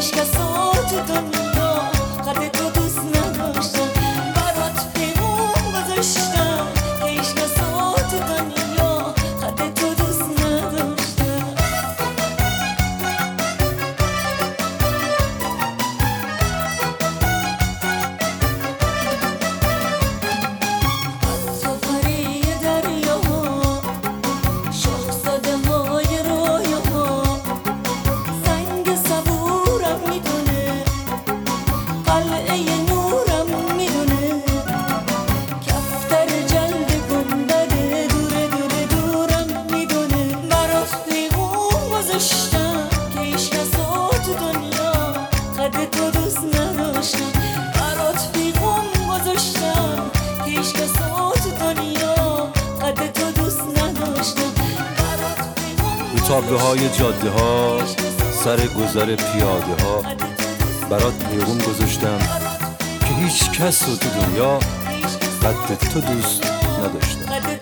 هیچ کسا تو دنیا قد تو دوست نداشتم. برات پیغام گذاشتم که هیچ کسا تو دنیا قد تو دوست نداشتم. سفری دریاها، شاهزاده های رویاها، زنگ صبورم میدونه، قلعه نورم میدونه، کفتر جلد گنبد دوره دوره دورم میدونه. برات پیغام گذاشتم که هیچ کسا تو دنیا قد تو دوست نداشتم. برات پیغام گذاشتم که هیچ کسا تو دنیا قد تو دوست نداشتم. برات پیغام رو تابلوهای جاده ها، سر گذر پیاده ها، برات پیغام گذاشتم که هیچ کس رو تو دنیا قد تو دوست نداشتم.